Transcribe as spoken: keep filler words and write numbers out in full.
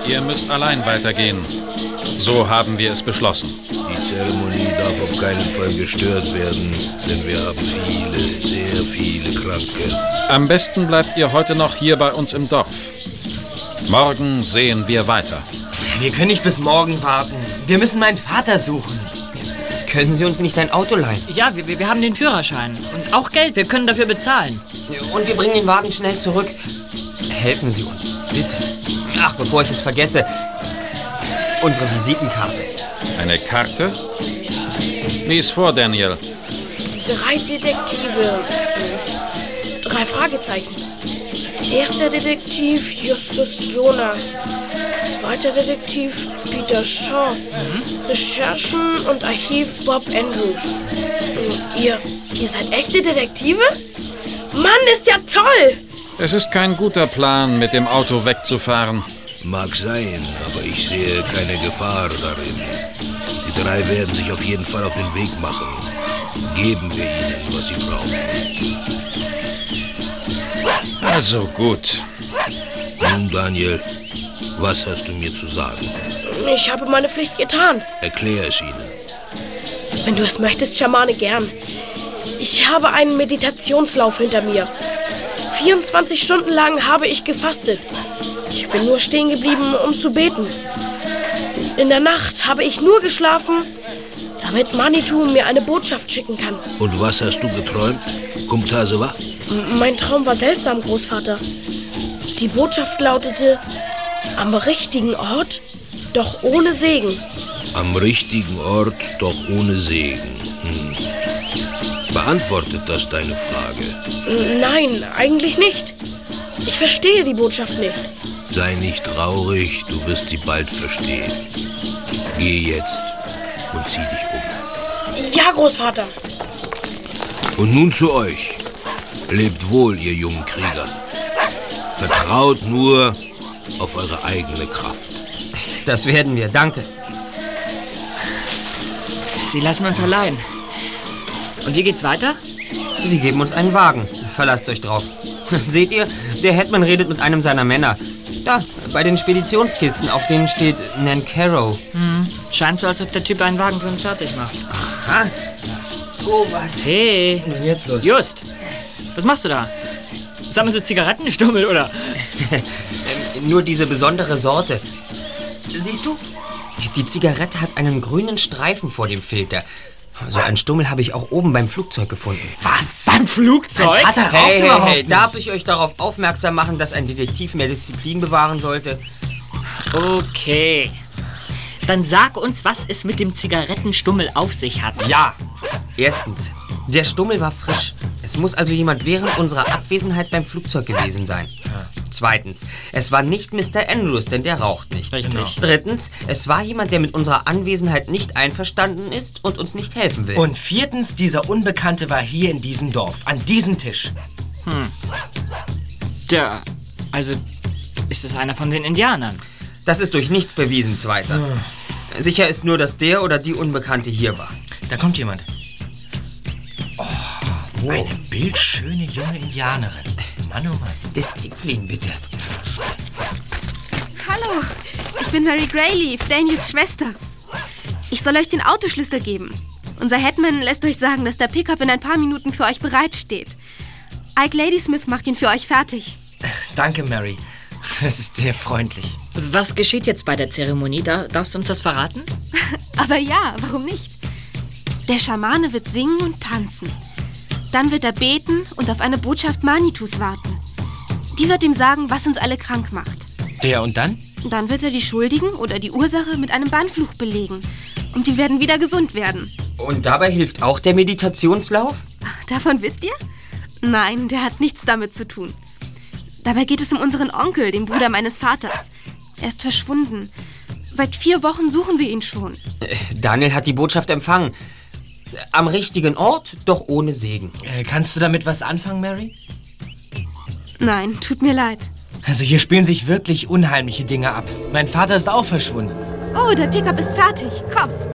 ihr müsst allein weitergehen. So haben wir es beschlossen. Die Zeremonie darf auf keinen Fall gestört werden, denn wir haben viele, sehr viele Kranke. Am besten bleibt ihr heute noch hier bei uns im Dorf. Morgen sehen wir weiter. Wir können nicht bis morgen warten. Wir müssen meinen Vater suchen. Können Sie uns nicht ein Auto leihen? Ja, wir, wir haben den Führerschein. Und auch Geld, wir können dafür bezahlen. Und wir bringen den Wagen schnell zurück. Helfen Sie uns, bitte. Ach, bevor ich es vergesse, unsere Visitenkarte. Eine Karte? Lies vor, Daniel. Drei Detektive. Drei Fragezeichen. Erster Detektiv Justus Jonas. Zweiter Detektiv Peter Shaw. Mhm. Recherchen und Archiv Bob Andrews. Ihr, ihr seid echte Detektive? Mann, ist ja toll! Es ist kein guter Plan, mit dem Auto wegzufahren. Mag sein, aber ich sehe keine Gefahr darin. Die drei werden sich auf jeden Fall auf den Weg machen. Geben wir ihnen, was sie brauchen. Also gut. Nun, Daniel, was hast du mir zu sagen? Ich habe meine Pflicht getan. Erklär es ihnen. Wenn du es möchtest, Schamane, gern. Ich habe einen Meditationslauf hinter mir. vierundzwanzig Stunden lang habe ich gefastet. Ich bin nur stehen geblieben, um zu beten. In der Nacht habe ich nur geschlafen, damit Manitou mir eine Botschaft schicken kann. Und was hast du geträumt, Kumtasewa? M- mein Traum war seltsam, Großvater. Die Botschaft lautete, am richtigen Ort, doch ohne Segen. Am richtigen Ort, doch ohne Segen. Hm. Beantwortet das deine Frage? Nein, eigentlich nicht. Ich verstehe die Botschaft nicht. Sei nicht traurig, du wirst sie bald verstehen. Geh jetzt und zieh dich um. Ja, Großvater. Und nun zu euch. Lebt wohl, ihr jungen Krieger. Vertraut nur auf eure eigene Kraft. Das werden wir, danke. Sie lassen uns allein. Und wie geht's weiter? Sie geben uns einen Wagen. Verlasst euch drauf. Seht ihr, der Hetman redet mit einem seiner Männer. Da, bei den Speditionskisten, auf denen steht Nancaro. Hm. Scheint so, als ob der Typ einen Wagen für uns fertig macht. Aha. Oh, was? Hey. Was ist denn jetzt los? Just, was machst du da? Sammelst du Zigarettenstummel, oder? ähm, nur diese besondere Sorte. Siehst du? Die Zigarette hat einen grünen Streifen vor dem Filter. So einen Stummel habe ich auch oben beim Flugzeug gefunden. Was? Beim Flugzeug? Mein Vater raucht Hey, hey, überhaupt hey, nicht. darf ich euch darauf aufmerksam machen, dass ein Detektiv mehr Disziplin bewahren sollte? Okay. Dann sag uns, was es mit dem Zigarettenstummel auf sich hat. Ja. Erstens, der Stummel war frisch. Es muss also jemand während unserer Abwesenheit beim Flugzeug gewesen sein. Zweitens, es war nicht Mister Andrews, denn der raucht nicht. Richtig. Drittens, es war jemand, der mit unserer Anwesenheit nicht einverstanden ist und uns nicht helfen will. Und viertens, dieser Unbekannte war hier in diesem Dorf, an diesem Tisch. Hm. Der, also, ist es einer von den Indianern? Das ist durch nichts bewiesen, Zweiter. Hm. Sicher ist nur, dass der oder die Unbekannte hier war. Da kommt jemand. Oh, wow. Eine bildschöne junge Indianerin. Mann, oh Mann. Disziplin, bitte. Hallo, ich bin Mary Greyleaf, Daniels Schwester. Ich soll euch den Autoschlüssel geben. Unser Hetman lässt euch sagen, dass der Pickup in ein paar Minuten für euch bereitsteht. Ike Ladysmith macht ihn für euch fertig. Danke, Mary. Das ist sehr freundlich. Was geschieht jetzt bei der Zeremonie? Da, darfst du uns das verraten? Aber ja, warum nicht? Der Schamane wird singen und tanzen. Dann wird er beten und auf eine Botschaft Manitus warten. Die wird ihm sagen, was uns alle krank macht. Der und dann? Dann wird er die Schuldigen oder die Ursache mit einem Bannfluch belegen. Und die werden wieder gesund werden. Und dabei hilft auch der Meditationslauf? Ach, davon wisst ihr? Nein, der hat nichts damit zu tun. Dabei geht es um unseren Onkel, den Bruder meines Vaters. Er ist verschwunden. Seit vier Wochen suchen wir ihn schon. Daniel hat die Botschaft empfangen. Am richtigen Ort, doch ohne Segen. Äh, kannst du damit was anfangen, Mary? Nein, tut mir leid. Also hier spielen sich wirklich unheimliche Dinge ab. Mein Vater ist auch verschwunden. Oh, der Pickup ist fertig. Komm.